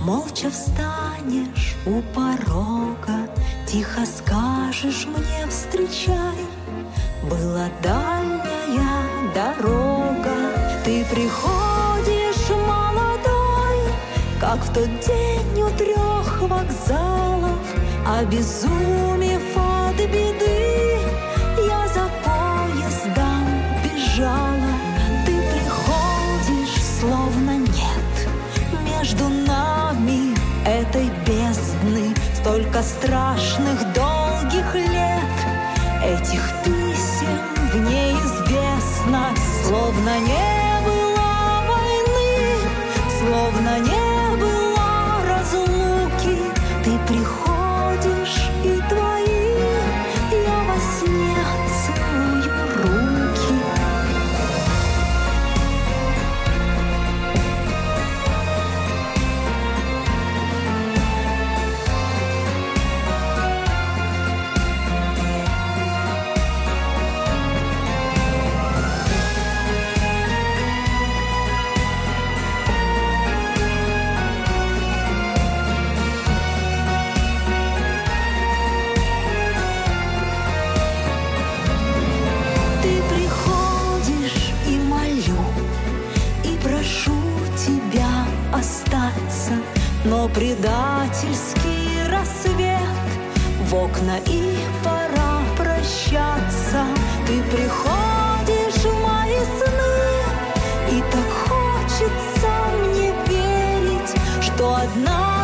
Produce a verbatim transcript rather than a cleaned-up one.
Молча встанешь у порога, тихо скажешь мне встречай. Была дальняя дорога, ты приходишь молодой, как в тот день у трех вокзалов. Обезумев от беды, я за поездом бежала. Ты приходишь, словно нет между нами этой бездны. Столько страшных долгих лет, этих писем в неизвестность. Словно не было войны, словно не было разлуки. Ты приходишь, и твои я во сне целую руки. Но предательский рассвет в окна, и пора прощаться. Ты приходишь в мои сны, и так хочется мне верить, что одна